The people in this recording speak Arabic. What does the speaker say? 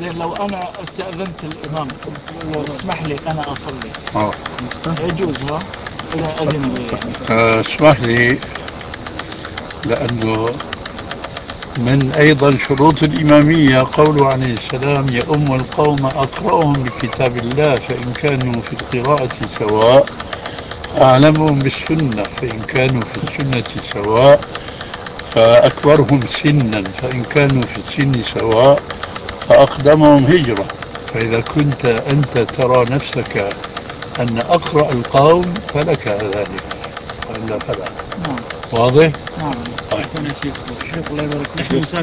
زين لو أنا استأذنت الإمام لو تسمح لي أنا أصلي يجوز ها؟ إذا أذن لي يعني. اسمح لي، لأنه من أيضا شروط الإمامية قوله عليه السلام: يؤم القوم أقرأهم بكتاب الله، فإن كانوا في القراءة سواء أعلمهم بالسنة، فإن كانوا في السنة سواء فأكبرهم سنا، فإن كانوا في السن سواء فأقدمهم هجرة. فإذا كنت أنت ترى نفسك أن أقرأ القوم فلك ذلك، وإلا فلا. نعم. واضح؟ نعم. طيب. شيخ الله يبارك فيك.